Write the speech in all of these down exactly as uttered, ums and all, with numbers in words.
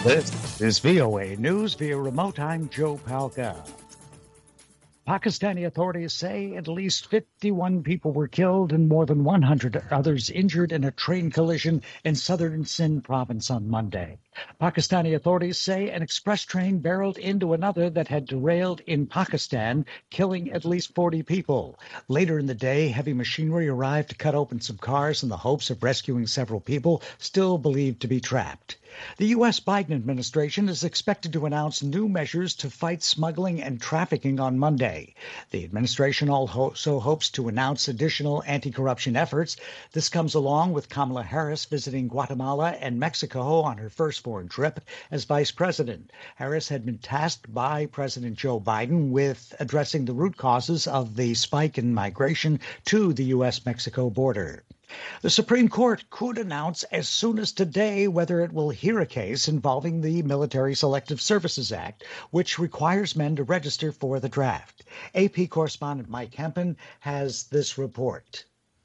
This is V O A News via remote. I'm Joe Palca. Pakistani authorities say at least fifty-one people were killed and more than one hundred others injured in a train collision in southern Sindh province on Monday. Pakistani authorities say an express train barreled into another that had derailed in Pakistan, killing at least forty people. Later in the day, heavy machinery arrived to cut open some cars in the hopes of rescuing several people still believed to be trapped. The U S Biden administration is expected to announce new measures to fight smuggling and trafficking on Monday. The administration also hopes to announce additional anti-corruption efforts. This comes along with Kamala Harris visiting Guatemala and Mexico on her first foreign trip as vice president. Harris had been tasked by President Joe Biden with addressing the root causes of the spike in migration to the U S Mexico border. The Supreme Court could announce as soon as today whether it will hear a case involving the Military Selective Services Act, which requires men to register for the draft. A P correspondent Mike Hempen has this report.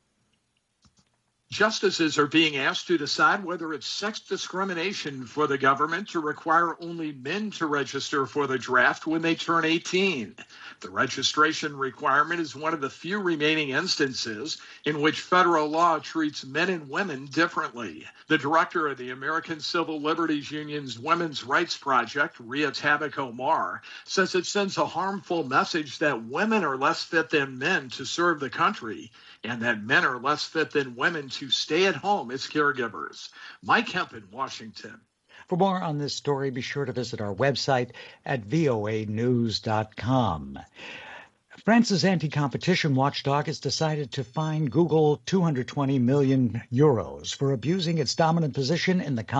Justices are being asked to decide whether it's sex discrimination for the government to require only men to register for the draft when they turn eighteen. The registration requirement is one of the few remaining instances in which federal law treats men and women differently. The director of the American Civil Liberties Union's Women's Rights Project, Ria Tabak Omar, says it sends a harmful message that women are less fit than men to serve the country, and that men are less fit than women to stay at home as caregivers. Mike Hempen, Washington. For more on this story, be sure to visit our website at V O A news dot com. France's anti-competition watchdog has decided to fine Google two hundred twenty million euros for abusing its dominant position in the